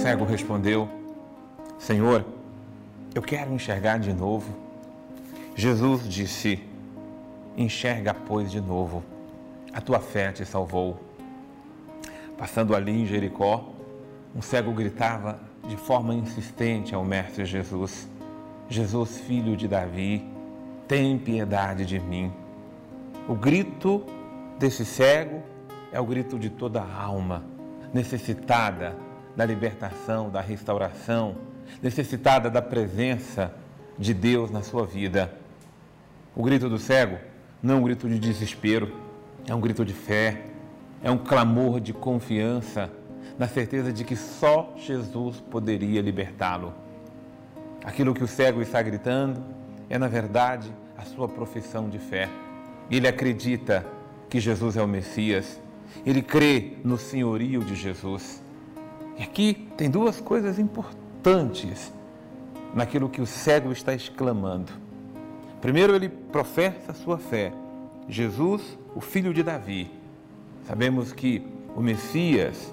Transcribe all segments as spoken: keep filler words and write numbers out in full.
cego respondeu: Senhor, eu quero enxergar de novo. Jesus disse: enxerga, pois, de novo. A tua fé te salvou. Passando ali em Jericó, um cego gritava de forma insistente ao Mestre Jesus: Jesus, filho de Davi, tem piedade de mim. O grito desse cego é o grito de toda a alma necessitada da libertação, da restauração, necessitada da presença de Deus na sua vida. O grito do cego não é um grito de desespero, é um grito de fé, é um clamor de confiança, na certeza de que só Jesus poderia libertá-lo. Aquilo que o cego está gritando é, na verdade, a sua profissão de fé. Ele acredita que Jesus é o Messias, ele crê no senhorio de Jesus. E aqui tem duas coisas importantes naquilo que o cego está exclamando. Primeiro, ele professa a sua fé. Jesus, o filho de Davi. Sabemos que o Messias,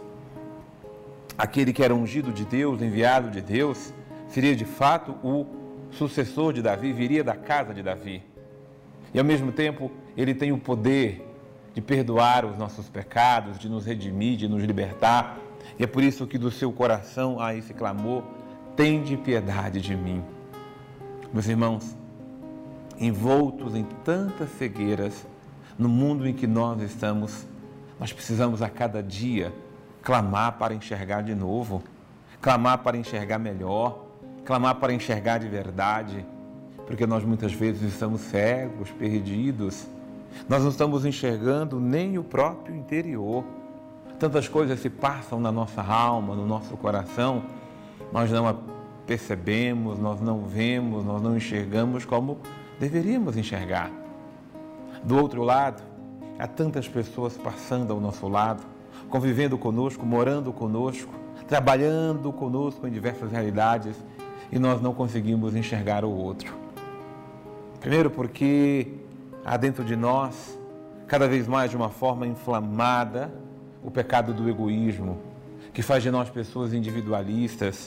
aquele que era ungido de Deus, enviado de Deus, seria de fato o sucessor de Davi, viria da casa de Davi. E ao mesmo tempo, ele tem o poder de perdoar os nossos pecados, de nos redimir, de nos libertar. E é por isso que do seu coração há esse clamor: tende piedade de mim. Meus irmãos, envoltos em tantas cegueiras, no mundo em que nós estamos, nós precisamos a cada dia clamar para enxergar de novo, clamar para enxergar melhor, clamar para enxergar de verdade, porque nós muitas vezes estamos cegos, perdidos, nós não estamos enxergando nem o próprio interior. Tantas coisas se passam na nossa alma, no nosso coração, nós não a percebemos, nós não vemos, nós não enxergamos como deveríamos enxergar. Do outro lado, há tantas pessoas passando ao nosso lado, convivendo conosco, morando conosco, trabalhando conosco em diversas realidades, e nós não conseguimos enxergar o outro. Primeiro porque há dentro de nós, cada vez mais de uma forma inflamada, o pecado do egoísmo, que faz de nós pessoas individualistas,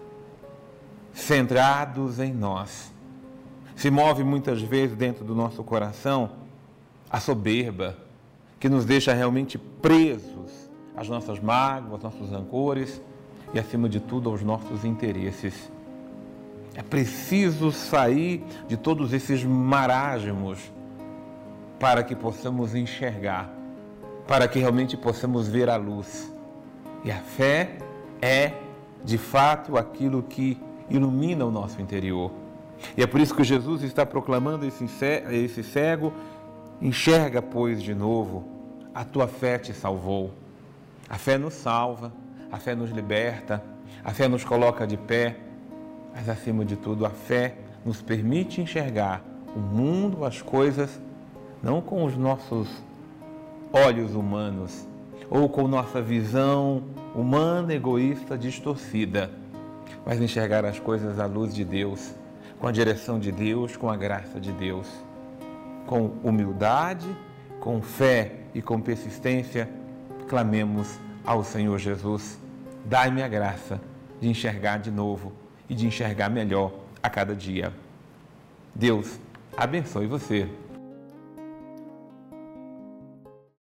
centrados em nós. Se move muitas vezes dentro do nosso coração a soberba, que nos deixa realmente presos às nossas mágoas, aos nossos rancores e, acima de tudo, aos nossos interesses. É preciso sair de todos esses marasmos para que possamos enxergar, para que realmente possamos ver a luz. E a fé é, de fato, aquilo que ilumina o nosso interior. E é por isso que Jesus está proclamando esse cego: enxerga, pois, de novo, a tua fé te salvou. A fé nos salva, a fé nos liberta, a fé nos coloca de pé, mas, acima de tudo, a fé nos permite enxergar o mundo, as coisas, não com os nossos olhos humanos ou com nossa visão humana, egoísta, distorcida, mas enxergar as coisas à luz de Deus, com a direção de Deus, com a graça de Deus. Com humildade, com fé e com persistência, clamemos ao Senhor Jesus: dai-me a graça de enxergar de novo e de enxergar melhor a cada dia. Deus abençoe você.